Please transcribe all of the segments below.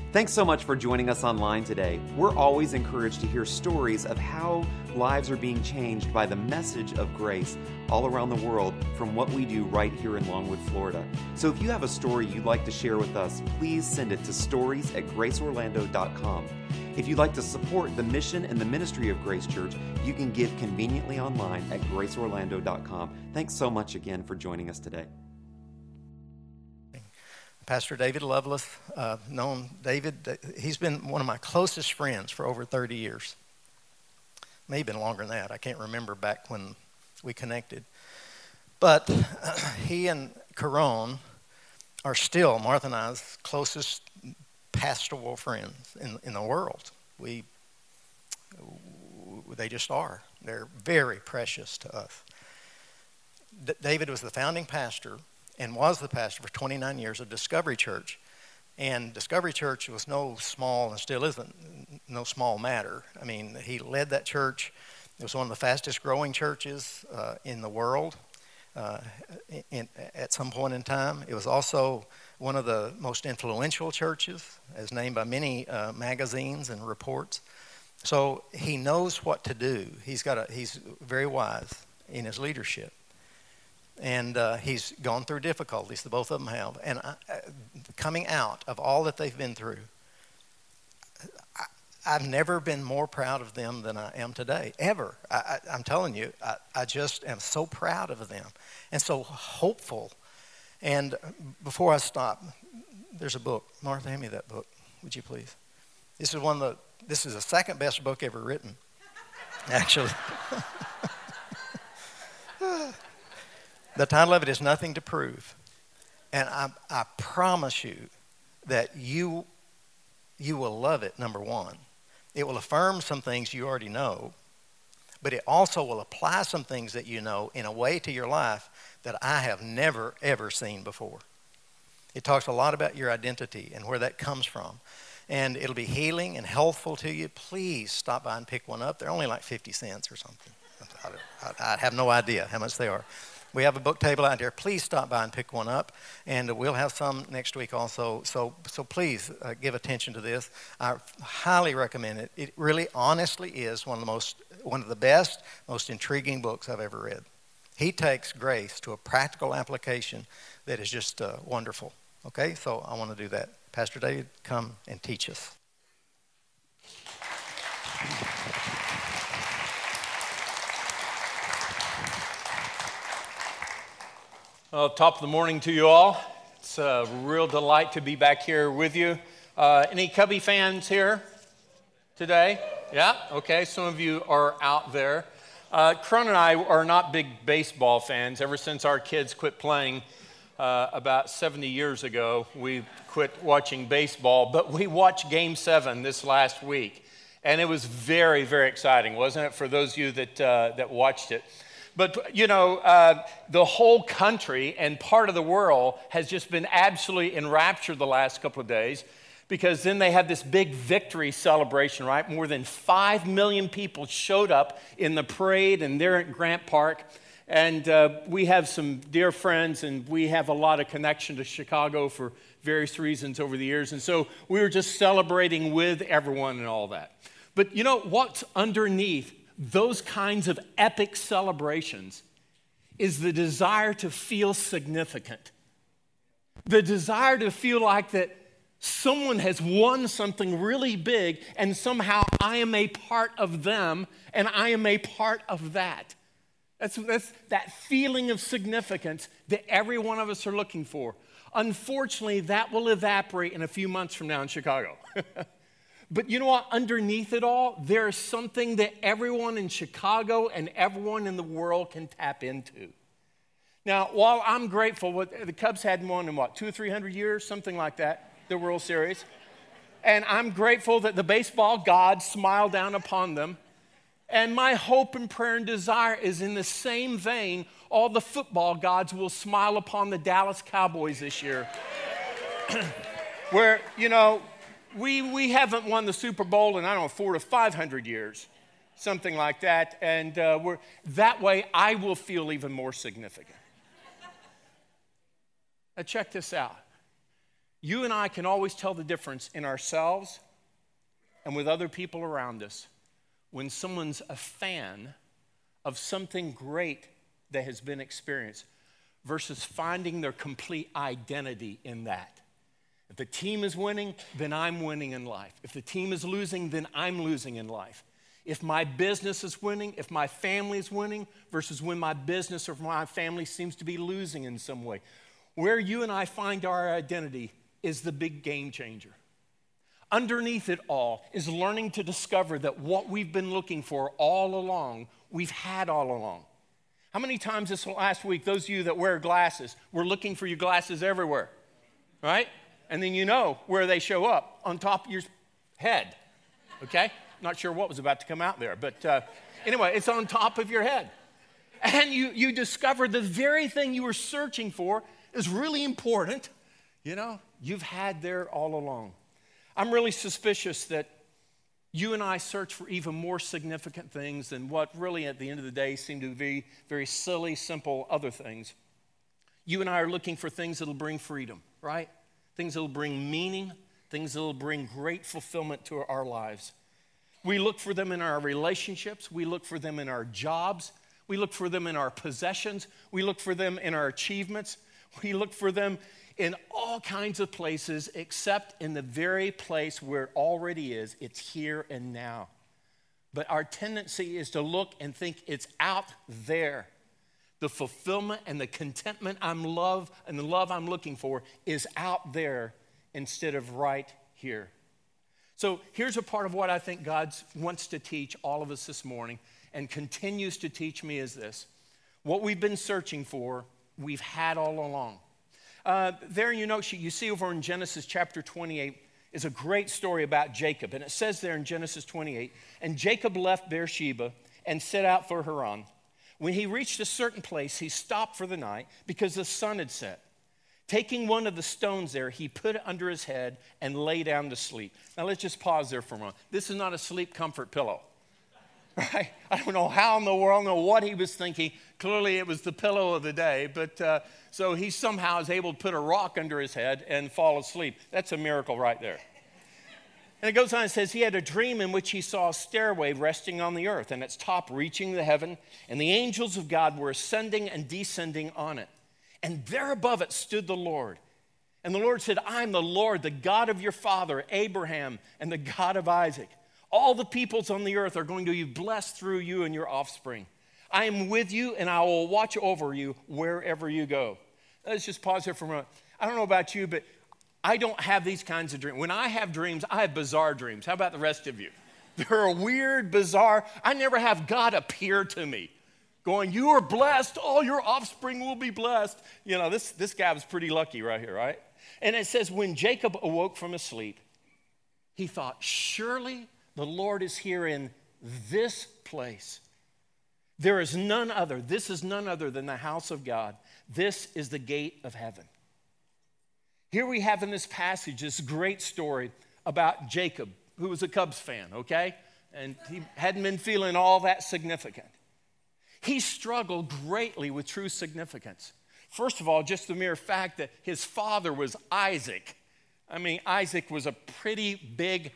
Thanks so much for joining us online today. We're always encouraged to hear stories of how lives are being changed by the message of grace all around the world from what we do right here in Longwood, Florida. So if you have a story you'd like to share with us, please send it to stories@graceorlando.com. If you'd like to support the mission and the ministry of Grace Church, you can give conveniently online at graceorlando.com. Thanks so much again for joining us today. Pastor David Lovelace, known David, he's been one of my closest friends for over 30 years. Maybe been longer than that. I can't remember back when we connected. But he and Caron are still Martha and I's closest pastoral friends in the world. They just are. They're very precious to us. David was the founding pastor and was the pastor for 29 years of Discovery Church. And Discovery Church was no small, and still isn't, no small matter. I mean, he led that church. It was one of the fastest growing churches in the world at some point in time. It was also one of the most influential churches, as named by many magazines and reports. So he knows what to do. He's very wise in his leadership. And he's gone through difficulties, the both of them have. And coming out of all that they've been through, I've never been more proud of them than I am today, ever. I'm telling you, I just am so proud of them and so hopeful. And before I stop, there's a book. Martha, hand me that book, would you please? This is the second best book ever written, actually. The title of it is Nothing to Prove. And I promise you that you will love it, number one. It will affirm some things you already know, but it also will apply some things that you know in a way to your life that I have never, ever seen before. It talks a lot about your identity and where that comes from. And it'll be healing and healthful to you. Please stop by and pick one up. They're only like 50 cents or something. I have no idea how much they are. We have a book table out there. Please stop by and pick one up, and we'll have some next week also. So please give attention to this. I highly recommend it. It really, honestly, is one of the best, most intriguing books I've ever read. He takes grace to a practical application that is just wonderful. Okay, so I want to do that. Pastor David, come and teach us. Well, top of the morning to you all. It's a real delight to be back here with you. Any Cubby fans here today? Yeah? Okay, some of you are out there. Cron and I are not big baseball fans. Ever since our kids quit playing about 70 years ago, we quit watching baseball. But we watched Game 7 this last week, and it was very, very exciting, wasn't it, for those of you that watched it? But, you know, the whole country and part of the world has just been absolutely enraptured the last couple of days, because then they had this big victory celebration, right? More than 5 million people showed up in the parade, and they're at Grant Park. And we have some dear friends, and we have a lot of connection to Chicago for various reasons over the years. And so we were just celebrating with everyone and all that. But you know what's underneath those kinds of epic celebrations is the desire to feel significant. The desire to feel like that someone has won something really big, and somehow I am a part of them and I am a part of that. That's that feeling of significance that every one of us are looking for. Unfortunately, that will evaporate in a few months from now in Chicago. But you know what? Underneath it all, there is something that everyone in Chicago and everyone in the world can tap into. Now, while I'm grateful, the Cubs hadn't won in 200 or 300 years, something like that, the World Series. And I'm grateful that the baseball gods smiled down upon them. And my hope and prayer and desire is in the same vein, all the football gods will smile upon the Dallas Cowboys this year. Where, you know, we haven't won the Super Bowl in, 400 to 500 years, something like that. And that way I will feel even more significant. Now check this out. You and I can always tell the difference in ourselves and with other people around us when someone's a fan of something great that has been experienced versus finding their complete identity in that. If the team is winning, then I'm winning in life. If the team is losing, then I'm losing in life. If my business is winning, if my family is winning, versus when my business or my family seems to be losing in some way. Where you and I find our identity is the big game changer. Underneath it all is learning to discover that what we've been looking for all along, we've had all along. How many times this last week, those of you that wear glasses, were looking for your glasses everywhere, right? And then you know where they show up, on top of your head, okay? Not sure what was about to come out there, but anyway, it's on top of your head. And you discover the very thing you were searching for is really important, you know, you've had there all along. I'm really suspicious that you and I search for even more significant things than what really at the end of the day seem to be very silly, simple other things. You and I are looking for things that'll bring freedom, right? Things that'll bring meaning, things that'll bring great fulfillment to our lives. We look for them in our relationships. We look for them in our jobs. We look for them in our possessions. We look for them in our achievements. We look for them in all kinds of places except in the very place where it already is. It's here and now. But our tendency is to look and think it's out there. The fulfillment and the contentment and the love I'm looking for is out there instead of right here. So here's a part of what I think God wants to teach all of us this morning and continues to teach me is this. What we've been searching for, we've had all along. There in your note sheet, you see over in Genesis chapter 28 is a great story about Jacob. And it says there in Genesis 28, and Jacob left Beersheba and set out for Haran. When he reached a certain place, he stopped for the night because the sun had set. Taking one of the stones there, he put it under his head and lay down to sleep. Now let's just pause there for a moment. This is not a sleep comfort pillow, right? I don't know how in the world, I don't know what he was thinking. Clearly it was the pillow of the day, but so he somehow is able to put a rock under his head and fall asleep. That's a miracle right there. And it goes on and says, he had a dream in which he saw a stairway resting on the earth and its top reaching the heaven, and the angels of God were ascending and descending on it. And there above it stood the Lord. And the Lord said, I'm the Lord, the God of your father, Abraham, and the God of Isaac. All the peoples on the earth are going to be blessed through you and your offspring. I am with you, and I will watch over you wherever you go. Let's just pause here for a moment. I don't know about you, but I don't have these kinds of dreams. When I have dreams, I have bizarre dreams. How about the rest of you? They're weird, bizarre. I never have God appear to me going, you are blessed, all your offspring will be blessed. You know, this guy was pretty lucky right here, right? And it says, when Jacob awoke from his sleep, he thought, surely the Lord is here in this place. There is none other. This is none other than the house of God. This is the gate of heaven. Here we have in this passage this great story about Jacob, who was a Cubs fan, okay? And he hadn't been feeling all that significant. He struggled greatly with true significance. First of all, just the mere fact that his father was Isaac. I mean, Isaac was a pretty big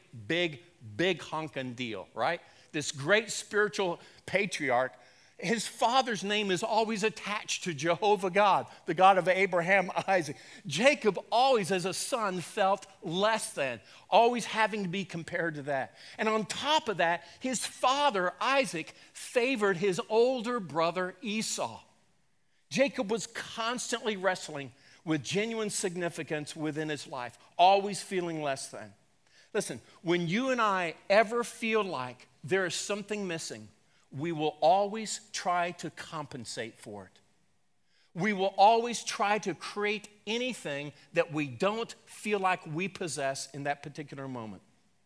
honking deal, right? This great spiritual patriarch. His father's name is always attached to Jehovah God, the God of Abraham, Isaac. Jacob always, as a son, felt less than, always having to be compared to that. And on top of that, his father, Isaac, favored his older brother, Esau. Jacob was constantly wrestling with genuine significance within his life, always feeling less than. Listen, when you and I ever feel like there is something missing, we will always try to compensate for it. We will always try to create anything that we don't feel like we possess in that particular moment.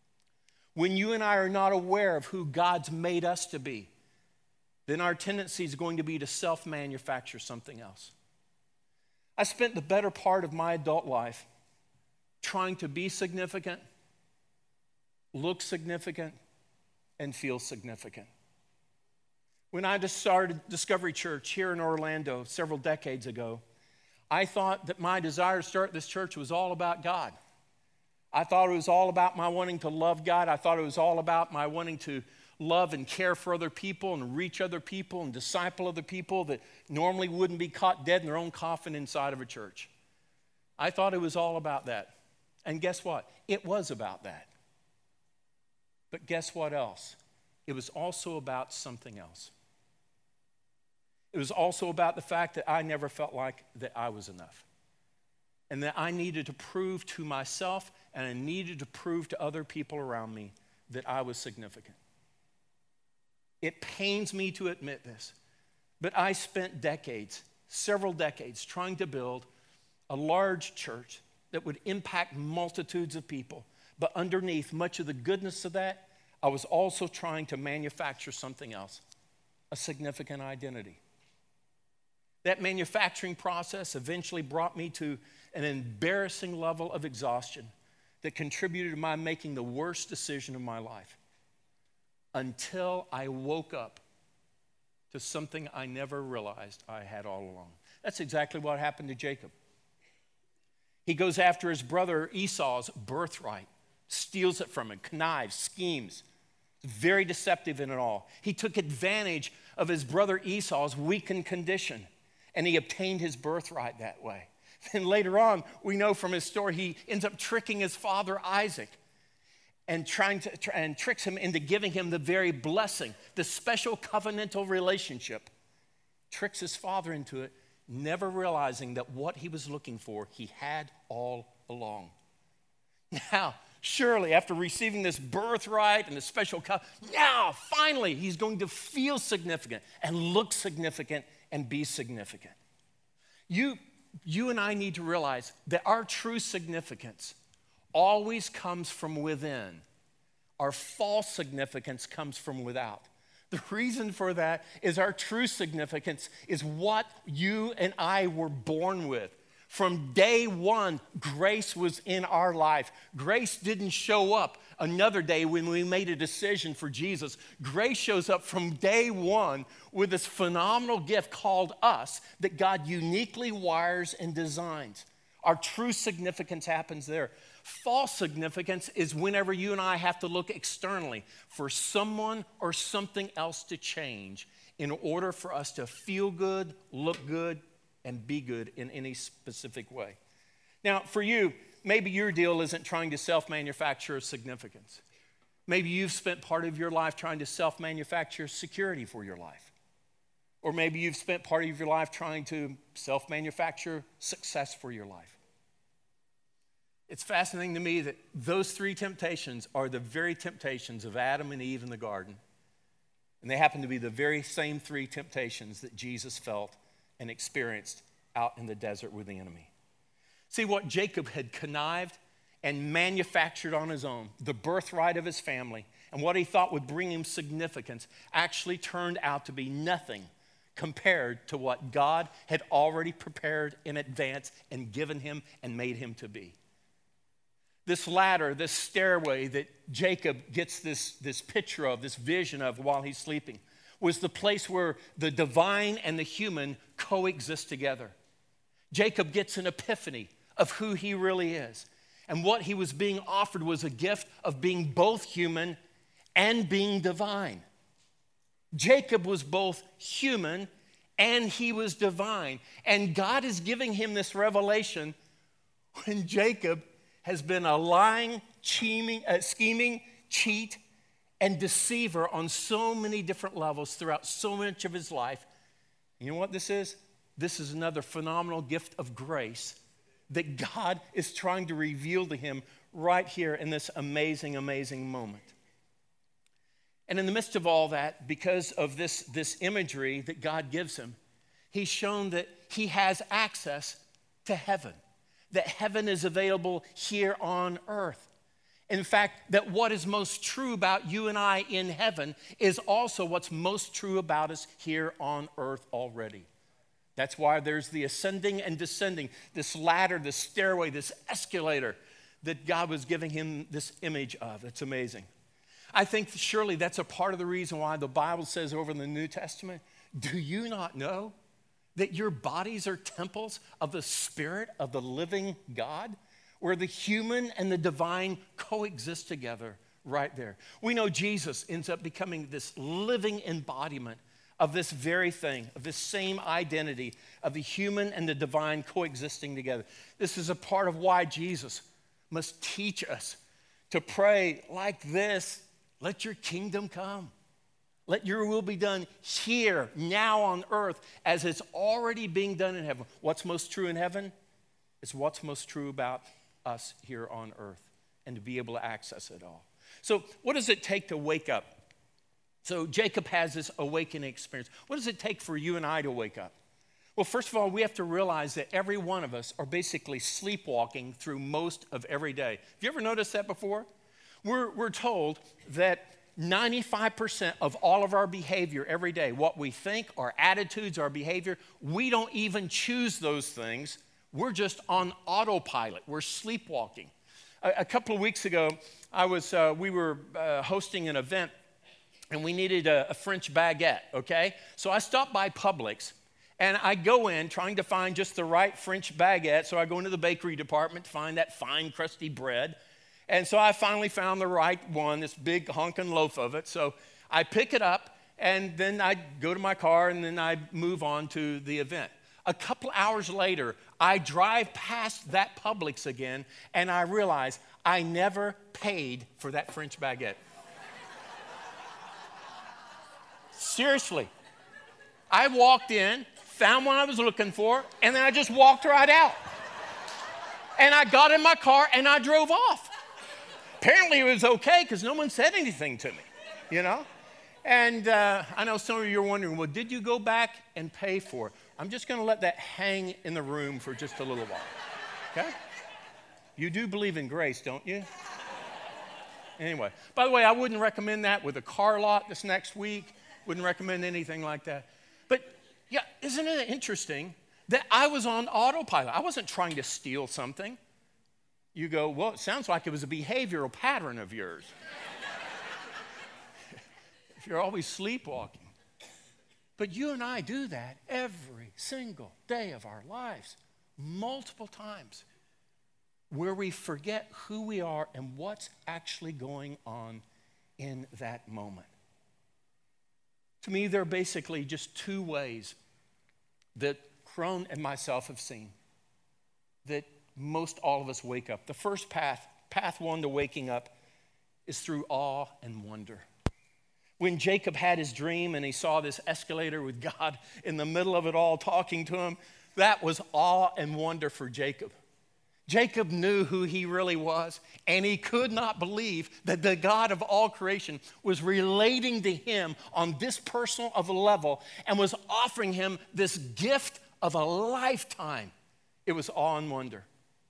When you and I are not aware of who God's made us to be, then our tendency is going to be to self-manufacture something else. I spent the better part of my adult life trying to be significant, look significant, and feel significant. When I just started Discovery Church here in Orlando several decades ago, I thought that my desire to start this church was all about God. I thought it was all about my wanting to love God. I thought it was all about my wanting to love and care for other people and reach other people and disciple other people that normally wouldn't be caught dead in their own coffin inside of a church. I thought it was all about that. And guess what? It was about that. But guess what else? It was also about something else. It was also about the fact that I never felt like that I was enough. And that I needed to prove to myself and I needed to prove to other people around me that I was significant. It pains me to admit this, but I spent decades, several decades, trying to build a large church that would impact multitudes of people. But underneath much of the goodness of that, I was also trying to manufacture something else, a significant identity. That manufacturing process eventually brought me to an embarrassing level of exhaustion that contributed to my making the worst decision of my life until I woke up to something I never realized I had all along. That's exactly what happened to Jacob. He goes after his brother Esau's birthright, steals it from him, connives, schemes, very deceptive in it all. He took advantage of his brother Esau's weakened condition, and he obtained his birthright that way. Then later on, we know from his story, he ends up tricking his father Isaac and tricks him into giving him the very blessing, the special covenantal relationship. Tricks his father into it, never realizing that what he was looking for, he had all along. Now, surely after receiving this birthright and the special covenant, now finally he's going to feel significant and look significant and be significant. You and I need to realize that our true significance always comes from within. Our false significance comes from without. The reason for that is our true significance is what you and I were born with. From day one, grace was in our life. Grace didn't show up another day when we made a decision for Jesus. Grace shows up from day one with this phenomenal gift called us that God uniquely wires and designs. Our true significance happens there. False significance is whenever you and I have to look externally for someone or something else to change in order for us to feel good, look good, and be good in any specific way. Now, for you, maybe your deal isn't trying to self-manufacture significance. Maybe you've spent part of your life trying to self-manufacture security for your life. Or maybe you've spent part of your life trying to self-manufacture success for your life. It's fascinating to me that those three temptations are the very temptations of Adam and Eve in the garden. And they happen to be the very same three temptations that Jesus felt and experienced out in the desert with the enemy. See, what Jacob had connived and manufactured on his own, the birthright of his family, and what he thought would bring him significance, actually turned out to be nothing compared to what God had already prepared in advance and given him and made him to be. This ladder, this stairway that Jacob gets this picture of, this vision of while he's sleeping, was the place where the divine and the human coexist together. Jacob gets an epiphany of who he really is. And what he was being offered was a gift of being both human and being divine. Jacob was both human and he was divine. And God is giving him this revelation when Jacob has been a lying, scheming, cheat, and deceiver on so many different levels throughout so much of his life. You know what this is? This is another phenomenal gift of grace that God is trying to reveal to him right here in this amazing, amazing moment. And in the midst of all that, because of this imagery that God gives him, he's shown that he has access to heaven, that heaven is available here on earth. In fact, that what is most true about you and I in heaven is also what's most true about us here on earth already. That's why there's the ascending and descending, this ladder, this stairway, this escalator that God was giving him this image of. It's amazing. I think surely that's a part of the reason why the Bible says over in the New Testament, do you not know that your bodies are temples of the Spirit of the living God, where the human and the divine coexist together right there? We know Jesus ends up becoming this living embodiment of this very thing, of this same identity of the human and the divine coexisting together. This is a part of why Jesus must teach us to pray like this: let your kingdom come. Let your will be done here, now on earth, as it's already being done in heaven. What's most true in heaven is what's most true about us here on earth, and to be able to access it all. So what does it take to wake up? So Jacob has this awakening experience. What does it take for you and I to wake up? Well, first of all, we have to realize that every one of us are basically sleepwalking through most of every day. Have you ever noticed that before? We're told that 95% of all of our behavior every day, what we think, our attitudes, our behavior, we don't even choose those things. We're just on autopilot. We're sleepwalking. A couple of weeks ago, we were hosting an event, and we needed a French baguette, okay? So I stopped by Publix, and I go in trying to find just the right French baguette. So I go into the bakery department to find that fine, crusty bread. And so I finally found the right one, this big honking loaf of it. So I pick it up, and then I go to my car, and then I move on to the event. A couple hours later, I drive past that Publix again, and I realize I never paid for that French baguette. Seriously. I walked in, found what I was looking for, and then I just walked right out. And I got in my car, and I drove off. Apparently it was okay because no one said anything to me, you know? And I know some of you are wondering, well, did you go back and pay for it? I'm just going to let that hang in the room for just a little while, okay? You do believe in grace, don't you? Anyway, by the way, I wouldn't recommend that with a car lot this next week. Wouldn't recommend anything like that. But yeah, isn't it interesting that I was on autopilot? I wasn't trying to steal something. You go, well, it sounds like it was a behavioral pattern of yours. If you're always sleepwalking. But you and I do that every single day of our lives, multiple times, where we forget who we are and what's actually going on in that moment. To me, there are basically just two ways that Crone and myself have seen that most all of us wake up. The first path one to waking up, is through awe and wonder. When Jacob had his dream and he saw this escalator with God in the middle of it all talking to him, that was awe and wonder for Jacob. Jacob knew who he really was, and he could not believe that the God of all creation was relating to him on this personal of a level and was offering him this gift of a lifetime. It was awe and wonder.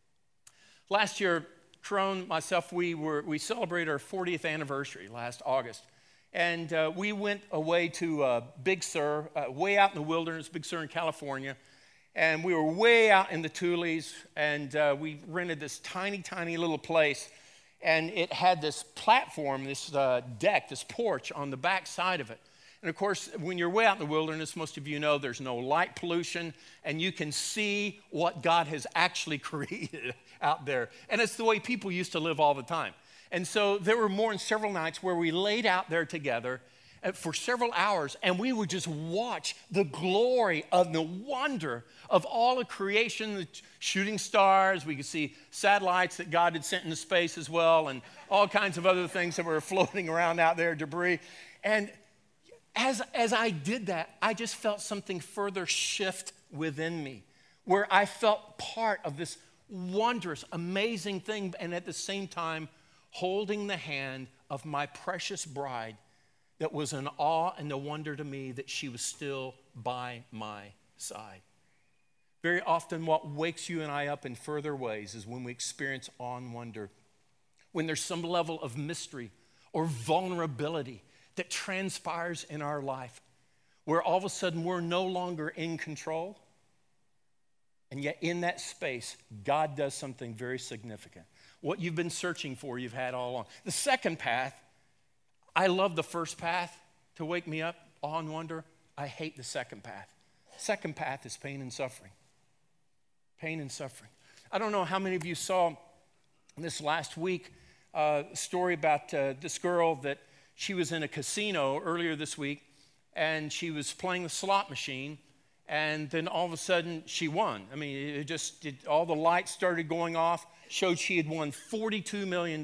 Last year, Crone, myself, we celebrated our 40th anniversary last August. And we went away to Big Sur, way out in the wilderness, Big Sur in California. And we were way out in the Tules, and we rented this tiny, tiny little place. And it had this platform, this deck, this porch on the back side of it. And of course, when you're way out in the wilderness, most of you know there's no light pollution, and you can see what God has actually created out there. And it's the way people used to live all the time. And so there were more than several nights where we laid out there together for several hours, and we would just watch the glory of the wonder of all of creation, the shooting stars. We could see satellites that God had sent into space as well, and all kinds of other things that were floating around out there, debris. And as I did that, I just felt something further shift within me, where I felt part of this wondrous, amazing thing, and at the same time, holding the hand of my precious bride that was an awe and a wonder to me that she was still by my side. Very often what wakes you and I up in further ways is when we experience awe and wonder, when there's some level of mystery or vulnerability that transpires in our life, where all of a sudden we're no longer in control, and yet in that space, God does something very significant. What you've been searching for, you've had all along. The second path, I love the first path to wake me up, awe and wonder. I hate the second path. Second path is pain and suffering. Pain and suffering. I don't know how many of you saw this last week a story about this girl that she was in a casino earlier this week, and she was playing the slot machine, and then all of a sudden she won. I mean, all the lights started going off, showed she had won $42 million.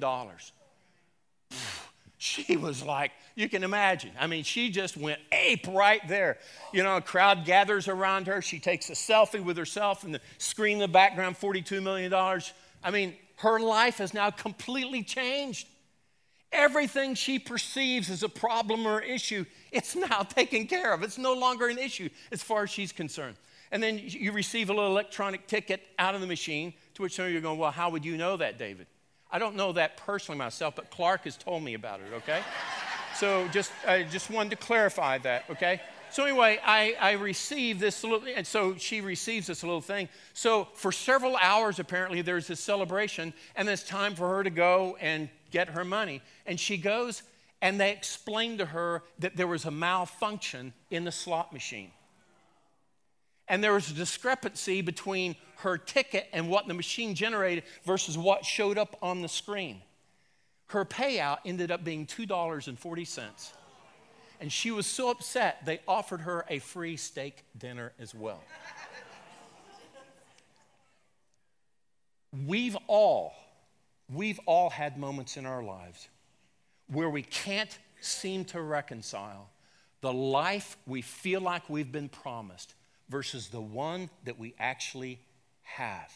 She was like, you can imagine. I mean, she just went ape right there. You know, a crowd gathers around her. She takes a selfie with herself and the screen in the background, $42 million. I mean, her life has now completely changed. Everything she perceives as a problem or issue, it's now taken care of. It's no longer an issue as far as she's concerned. And then you receive a little electronic ticket out of the machine, to which some of you are going, well, how would you know that, David? I don't know that personally myself, but Clark has told me about it, okay? So I just wanted to clarify that, okay? So anyway, I received this little, and so she receives this little thing. So for several hours, apparently, there's this celebration, and it's time for her to go and get her money. And she goes, and they explain to her that there was a malfunction in the slot machine. And there was a discrepancy between her ticket and what the machine generated versus what showed up on the screen. Her payout ended up being $2.40. And she was so upset, they offered her a free steak dinner as well. We've all had moments in our lives where we can't seem to reconcile the life we feel like we've been promised versus the one that we actually have.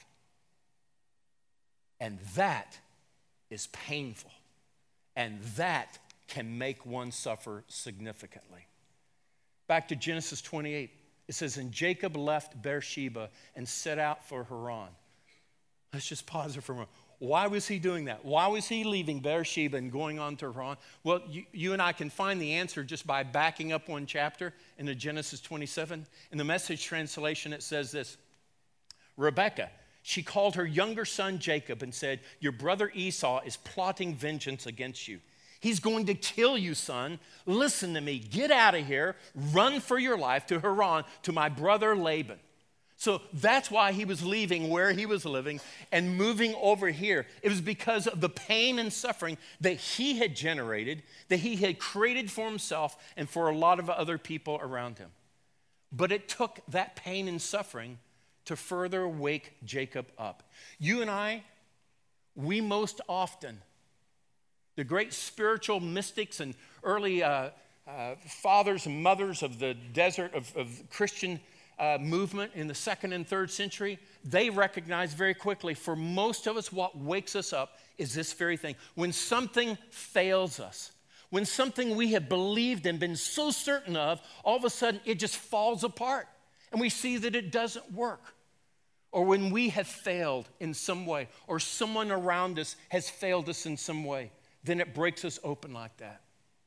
And that is painful. And that can make one suffer significantly. Back to Genesis 28, it says, and Jacob left Beersheba and set out for Haran. Let's just pause there for a moment. Why was he doing that? Why was he leaving Beersheba and going on to Haran? Well, you and I can find the answer just by backing up one chapter into Genesis 27. In the Message translation, it says this, Rebekah, she called her younger son Jacob and said, your brother Esau is plotting vengeance against you. He's going to kill you, son. Listen to me. Get out of here. Run for your life to Haran, to my brother Laban. So that's why he was leaving where he was living and moving over here. It was because of the pain and suffering that he had generated, that he had created for himself and for a lot of other people around him. But it took that pain and suffering to further wake Jacob up. You and I, we most often, the great spiritual mystics and early fathers and mothers of the desert of Christian movement in the 2nd and 3rd century, they recognized very quickly for most of us what wakes us up is this very thing. When something fails us, when something we have believed and been so certain of, all of a sudden it just falls apart and we see that it doesn't work. Or when we have failed in some way or someone around us has failed us in some way, then it breaks us open like that.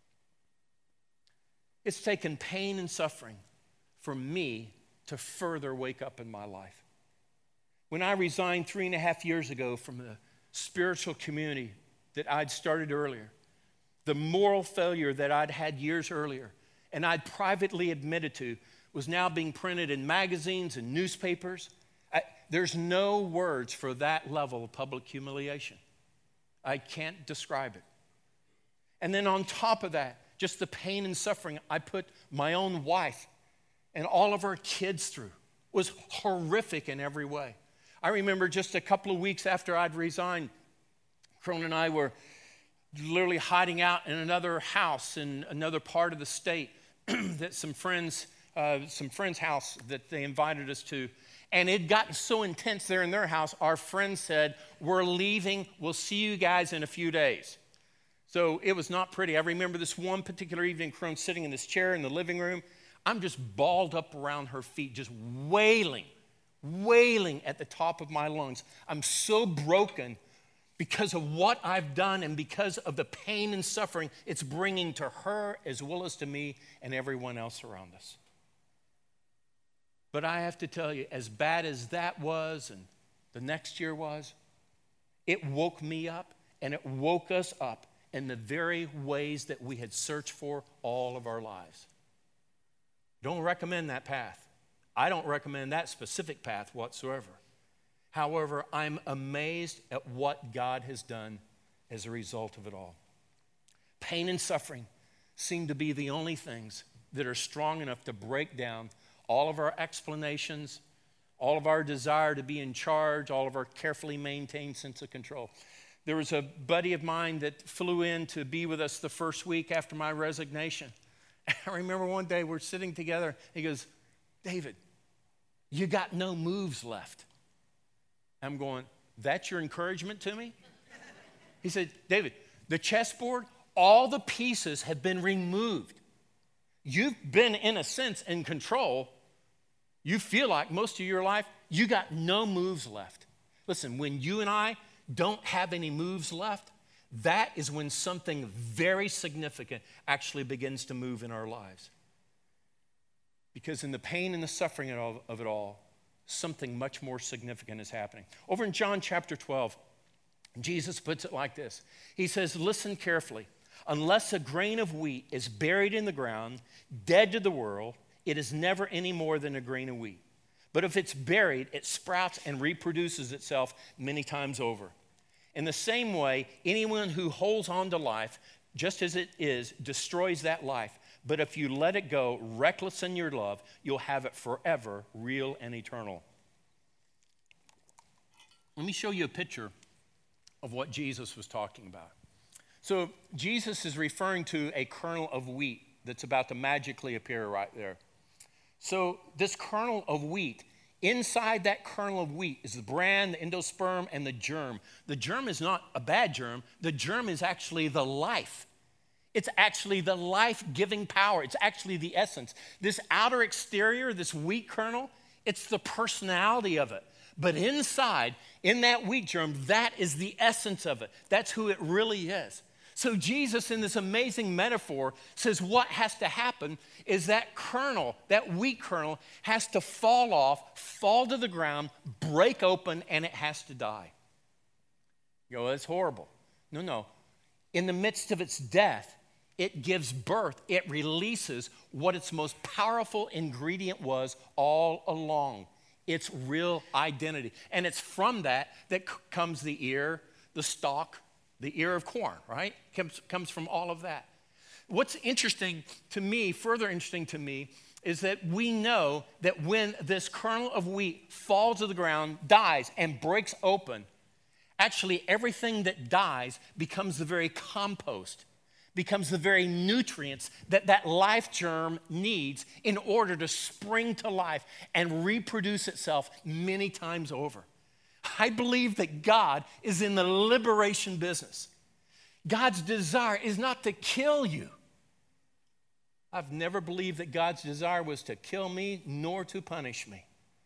It's taken pain and suffering for me to further wake up in my life. When I resigned 3.5 years ago from the spiritual community that I'd started earlier, the moral failure that I'd had years earlier and I'd privately admitted to was now being printed in magazines and newspapers. There's no words for that level of public humiliation. I can't describe it. And then on top of that, just the pain and suffering I put my own wife and all of our kids through was horrific in every way. I remember just a couple of weeks after I'd resigned, Crone and I were literally hiding out in another house in another part of the state that some friends' house that they invited us to. And it gotten so intense there in their house, our friends said, we're leaving, we'll see you guys in a few days. So it was not pretty. I remember this one particular evening, Crone sitting in this chair in the living room. I'm just balled up around her feet, just wailing at the top of my lungs. I'm so broken because of what I've done and because of the pain and suffering it's bringing to her as well as to me and everyone else around us. But I have to tell you, as bad as that was and the next year was, it woke me up and it woke us up in the very ways that we had searched for all of our lives. Don't recommend that path. I don't recommend that specific path whatsoever. However, I'm amazed at what God has done as a result of it all. Pain and suffering seem to be the only things that are strong enough to break down all of our explanations, all of our desire to be in charge, all of our carefully maintained sense of control. There was a buddy of mine that flew in to be with us the first week after my resignation. I remember one day we're sitting together. He goes, David, you got no moves left. I'm going, that's your encouragement to me? He said, David, the chessboard, all the pieces have been removed. You've been, in a sense, in control. You feel like most of your life, you got no moves left. Listen, when you and I don't have any moves left, that is when something very significant actually begins to move in our lives. Because in the pain and the suffering of it all, something much more significant is happening. Over in John chapter 12, Jesus puts it like this. He says, listen carefully. Unless a grain of wheat is buried in the ground, dead to the world, it is never any more than a grain of wheat. But if it's buried, it sprouts and reproduces itself many times over. In the same way, anyone who holds on to life, just as it is, destroys that life. But if you let it go, reckless in your love, you'll have it forever, real and eternal. Let me show you a picture of what Jesus was talking about. So Jesus is referring to a kernel of wheat that's about to magically appear right there. So this kernel of wheat, inside that kernel of wheat is the bran, the endosperm, and the germ. The germ is not a bad germ. The germ is actually the life. It's actually the life-giving power. It's actually the essence. This outer exterior, this wheat kernel, it's the personality of it. But inside, in that wheat germ, that is the essence of it. That's who it really is. So Jesus, in this amazing metaphor, says what has to happen is that kernel, that wheat kernel, has to fall off, fall to the ground, break open, and it has to die. You go, that's horrible. No. In the midst of its death, it gives birth. It releases what its most powerful ingredient was all along. Its real identity. And it's from that comes the ear, the stalk, the ear of corn, right? Comes from all of that. What's interesting to me, further interesting to me, is that we know that when this kernel of wheat falls to the ground, dies, and breaks open, actually everything that dies becomes the very compost, becomes the very nutrients that life germ needs in order to spring to life and reproduce itself many times over. I believe that God is in the liberation business. God's desire is not to kill you. I've never believed that God's desire was to kill me nor to punish me.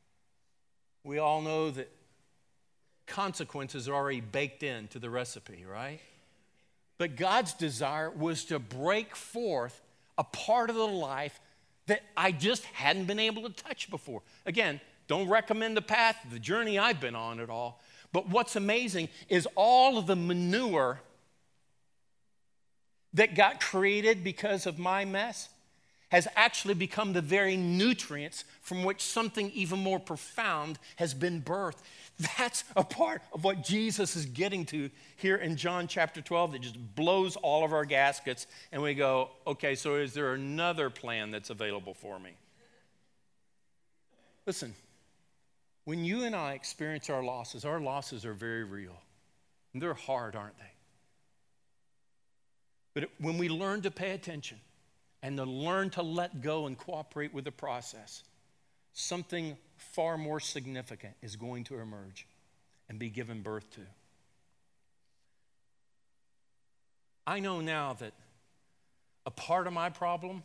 We all know that consequences are already baked into the recipe, right? But God's desire was to break forth a part of the life that I just hadn't been able to touch before. Again, don't recommend the path, the journey I've been on at all. But what's amazing is all of the manure that got created because of my mess has actually become the very nutrients from which something even more profound has been birthed. That's a part of what Jesus is getting to here in John chapter 12 that just blows all of our gaskets, and we go, okay, so is there another plan that's available for me? Listen, when you and I experience our losses are very real. And they're hard, aren't they? But when we learn to pay attention and to learn to let go and cooperate with the process, something far more significant is going to emerge and be given birth to. I know now that a part of my problem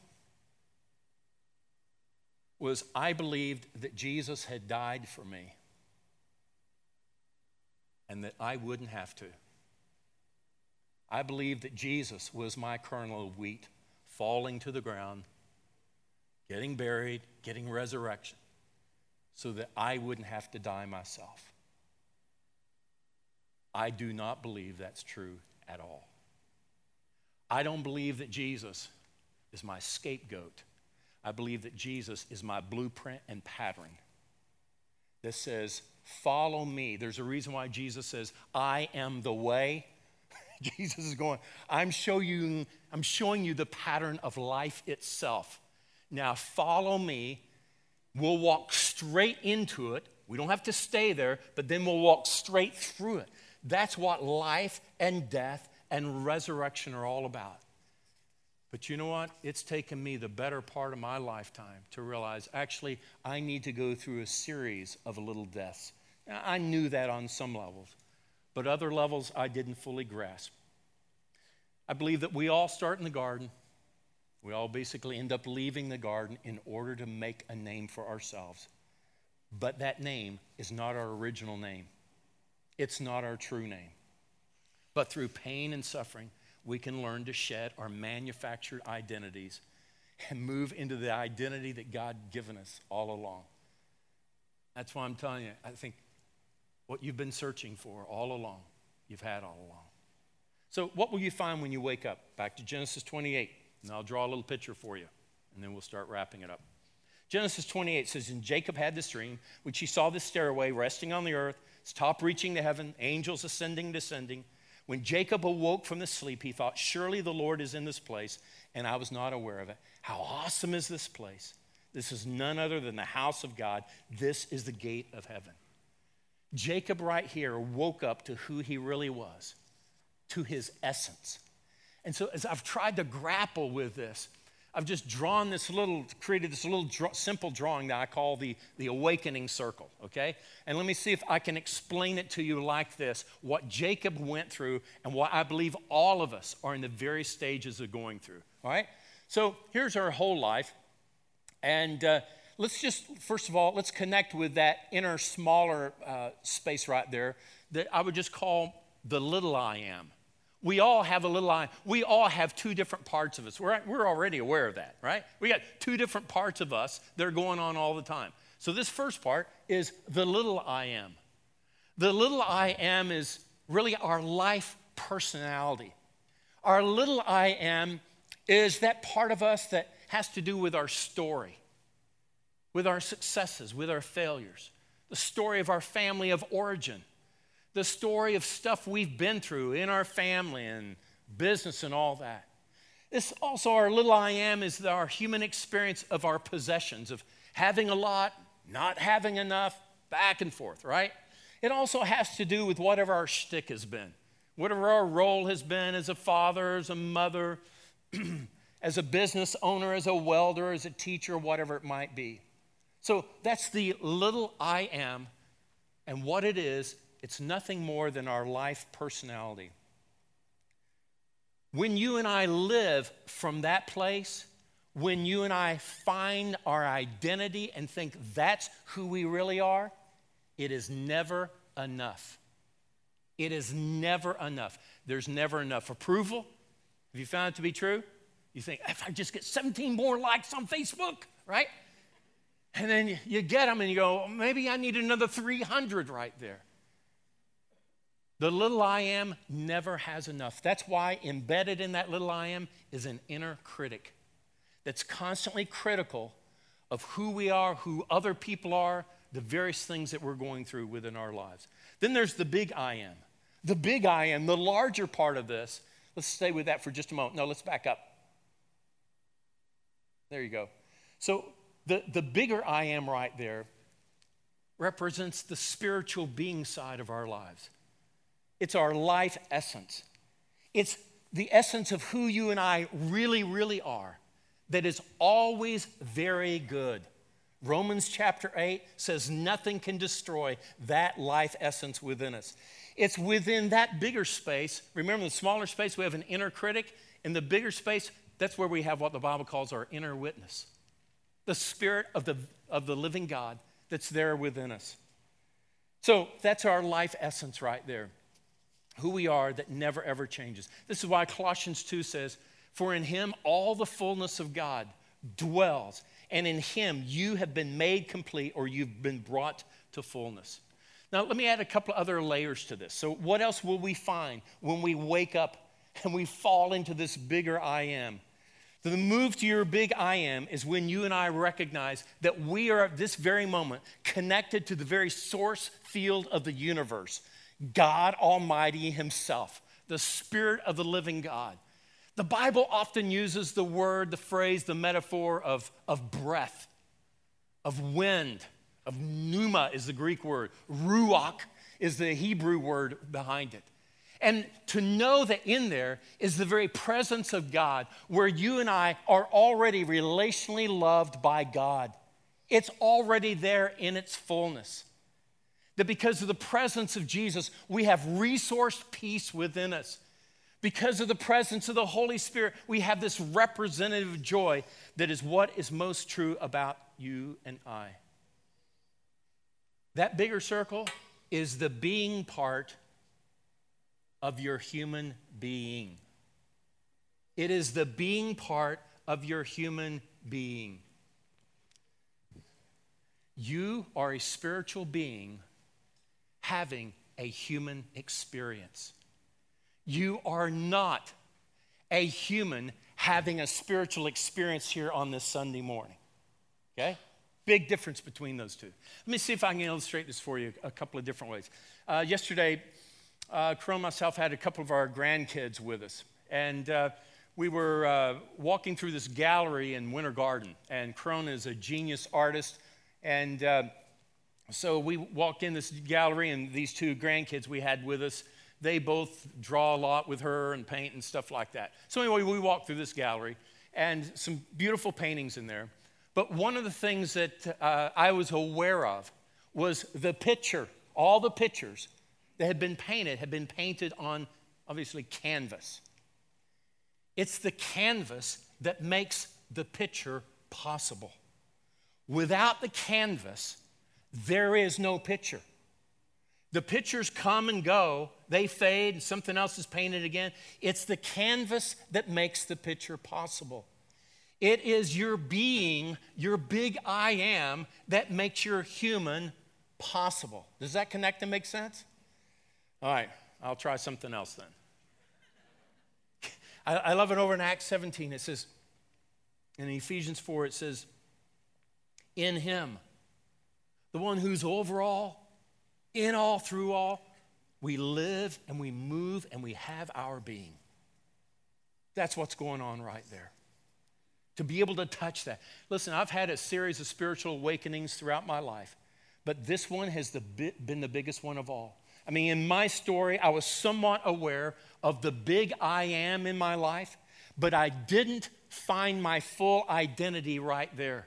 was I believed that Jesus had died for me and that I wouldn't have to. I believed that Jesus was my kernel of wheat falling to the ground, getting buried, getting resurrection, so that I wouldn't have to die myself. I do not believe that's true at all. I don't believe that Jesus is my scapegoat. I believe that Jesus is my blueprint and pattern that says, follow me. There's a reason why Jesus says, I am the way. Jesus is going, I'm showing you the pattern of life itself. Now follow me. We'll walk straight into it. We don't have to stay there, but then we'll walk straight through it. That's what life and death and resurrection are all about. But you know what? It's taken me the better part of my lifetime to realize, actually, I need to go through a series of little deaths. Now, I knew that on some levels, but other levels I didn't fully grasp. I believe that we all start in the garden. We all basically end up leaving the garden in order to make a name for ourselves. But that name is not our original name. It's not our true name. But through pain and suffering, we can learn to shed our manufactured identities and move into the identity that God given us all along. That's why I'm telling you, I think what you've been searching for all along, you've had all along. So what will you find when you wake up? Back to Genesis 28, and I'll draw a little picture for you, and then we'll start wrapping it up. Genesis 28 says, and Jacob had this dream, which he saw this stairway resting on the earth, its top reaching to heaven, angels ascending, descending. When Jacob awoke from the sleep, he thought, surely the Lord is in this place, and I was not aware of it. How awesome is this place? This is none other than the house of God. This is the gate of heaven. Jacob right here woke up to who he really was, to his essence. And so as I've tried to grapple with this, I've just created this little simple drawing that I call the awakening circle, okay? And let me see if I can explain it to you like this, what Jacob went through and what I believe all of us are in the various stages of going through, all right? So here's our whole life. And let's just, first of all, let's connect with that inner, smaller space right there that I would just call the little I am. We all have a little I. We all have two different parts of us. We're already aware of that, right? We got two different parts of us that are going on all the time. So this first part is the little I am. The little I am is really our life personality. Our little I am is that part of us that has to do with our story, with our successes, with our failures, the story of our family of origin, the story of stuff we've been through in our family and business and all that. This also, our little I am, is our human experience of our possessions, of having a lot, not having enough, back and forth, right? It also has to do with whatever our shtick has been, whatever our role has been as a father, as a mother, as a business owner, as a welder, as a teacher, whatever it might be. So that's the little I am, and what it is, it's nothing more than our life personality. When you and I live from that place, when you and I find our identity and think that's who we really are, it is never enough. It is never enough. There's never enough approval. Have you found it to be true? You think, if I just get 17 more likes on Facebook, right? And then you get them and you go, maybe I need another 300 right there. The little I am never has enough. That's why embedded in that little I am is an inner critic that's constantly critical of who we are, who other people are, the various things that we're going through within our lives. Then there's the big I am. The big I am, the larger part of this. Let's stay with that for just a moment. No, let's back up. There you go. So the bigger I am right there represents the spiritual being side of our lives. It's our life essence. It's the essence of who you and I really, really are that is always very good. Romans chapter 8 says nothing can destroy that life essence within us. It's within that bigger space. Remember, the smaller space, we have an inner critic. In the bigger space, that's where we have what the Bible calls our inner witness. The Spirit of the living God that's there within us. So that's our life essence right there. Who we are that never, ever changes. This is why Colossians 2 says, for in him all the fullness of God dwells, and in him you have been made complete, or you've been brought to fullness. Now, let me add a couple of other layers to this. So what else will we find when we wake up and we fall into this bigger I am? The move to your big I am is when you and I recognize that we are at this very moment connected to the very source field of the universe, God Almighty himself, the Spirit of the living God. The Bible often uses the word, the phrase, the metaphor of breath, of wind, of pneuma is the Greek word. Ruach is the Hebrew word behind it. And to know that in there is the very presence of God, where you and I are already relationally loved by God. It's already there in its fullness. That because of the presence of Jesus, we have resourced peace within us. Because of the presence of the Holy Spirit, we have this representative joy that is what is most true about you and I. That bigger circle is the being part of your human being. It is the being part of your human being. You are a spiritual being having a human experience. You are not a human having a spiritual experience here on this Sunday morning. Okay? Big difference between those two. Let me see if I can illustrate this for you a couple of different ways. Yesterday, Crow and myself had a couple of our grandkids with us. And we were walking through this gallery in Winter Garden. And Crone is a genius artist. And so we walked in this gallery, and these two grandkids we had with us, they both draw a lot with her and paint and stuff like that. So anyway, we walked through this gallery, and some beautiful paintings in there. But one of the things that I was aware of was the picture, all the pictures that had been painted on, obviously, canvas. It's the canvas that makes the picture possible. Without the canvas, there is no picture. The pictures come and go, they fade, and something else is painted again. It's the canvas that makes the picture possible. It is your being, your big I am, that makes your human possible. Does that connect and make sense? All right, I'll try something else then. I love it over in Acts 17. It says, in Ephesians 4, it says, in him, the one who's over all, in all, through all, we live and we move and we have our being. That's what's going on right there. To be able to touch that. Listen, I've had a series of spiritual awakenings throughout my life, but this one has been the biggest one of all. I mean, in my story, I was somewhat aware of the big I am in my life, but I didn't find my full identity right there.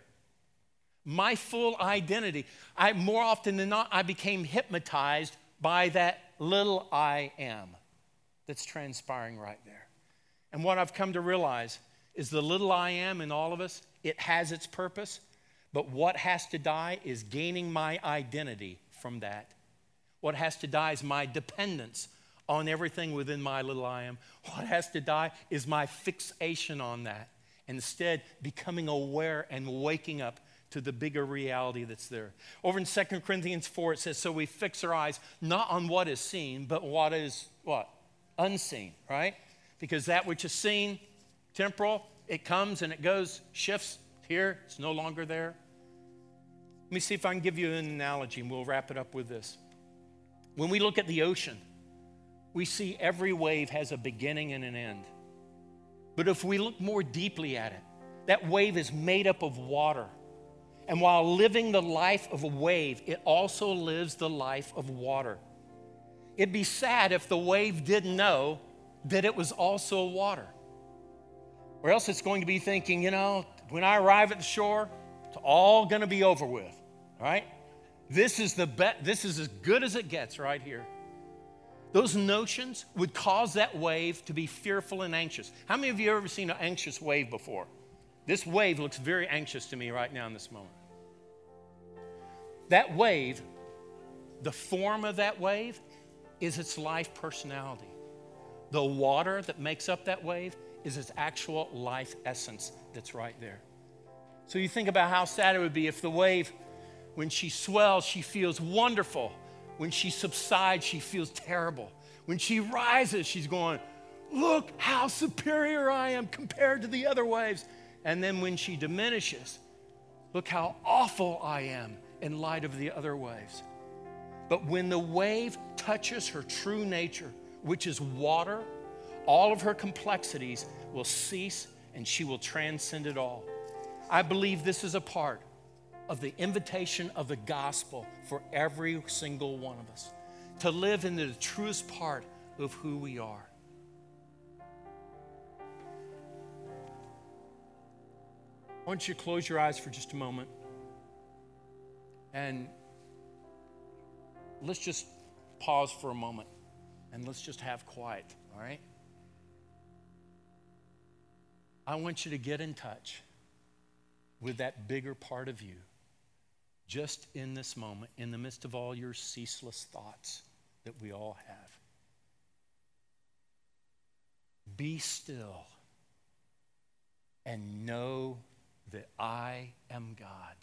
My full identity, more often than not, I became hypnotized by that little I am that's transpiring right there. And what I've come to realize is the little I am in all of us, it has its purpose, but what has to die is gaining my identity from that. What has to die is my dependence on everything within my little I am. What has to die is my fixation on that. Instead, becoming aware and waking up to the bigger reality that's there. Over in 2 Corinthians 4, it says, so we fix our eyes not on what is seen, but what is what? Unseen, right? Because that which is seen, temporal, it comes and it goes, shifts here, it's no longer there. Let me see if I can give you an analogy, and we'll wrap it up with this. When we look at the ocean, we see every wave has a beginning and an end. But if we look more deeply at it, that wave is made up of water. And while living the life of a wave, it also lives the life of water. It'd be sad if the wave didn't know that it was also water. Or else it's going to be thinking, when I arrive at the shore, it's all going to be over with, right? This is as good as it gets right here. Those notions would cause that wave to be fearful and anxious. How many of you have ever seen an anxious wave before? This wave looks very anxious to me right now in this moment. That wave, the form of that wave is its life personality. The water that makes up that wave is its actual life essence that's right there. So you think about how sad it would be if the wave, when she swells, she feels wonderful. When she subsides, she feels terrible. When she rises, she's going, look how superior I am compared to the other waves. And then when she diminishes, look how awful I am in light of the other waves. But when the wave touches her true nature, which is water, all of her complexities will cease and she will transcend it all. I believe this is a part of the invitation of the gospel for every single one of us to live in the truest part of who we are. I want you to close your eyes for just a moment and let's just pause for a moment and let's just have quiet, all right? I want you to get in touch with that bigger part of you just in this moment, in the midst of all your ceaseless thoughts that we all have. Be still and know that I am God.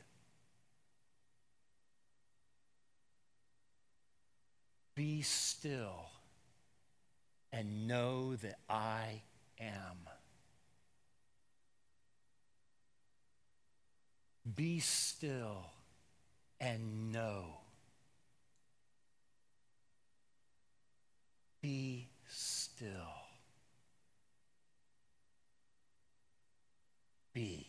Be still and know that I am. Be still and know. Be still. Be.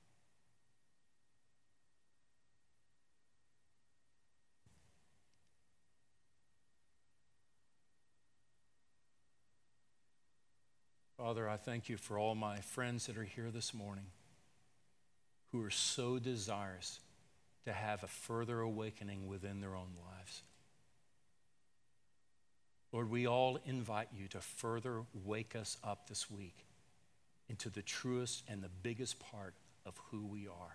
Father, I thank you for all my friends that are here this morning who are so desirous to have a further awakening within their own lives. Lord, we all invite you to further wake us up this week into the truest and the biggest part of who we are.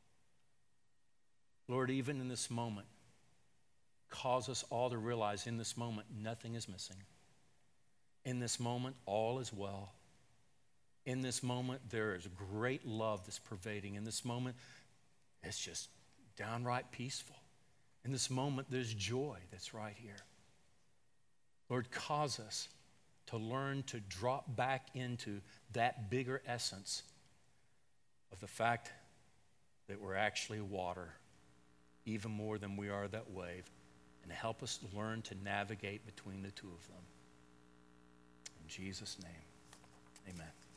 Lord, even in this moment, cause us all to realize in this moment nothing is missing. In this moment, all is well. In this moment, there is great love that's pervading. In this moment, it's just downright peaceful. In this moment, there's joy that's right here. Lord, cause us to learn to drop back into that bigger essence of the fact that we're actually water, even more than we are that wave, and help us learn to navigate between the two of them. In Jesus' name, amen.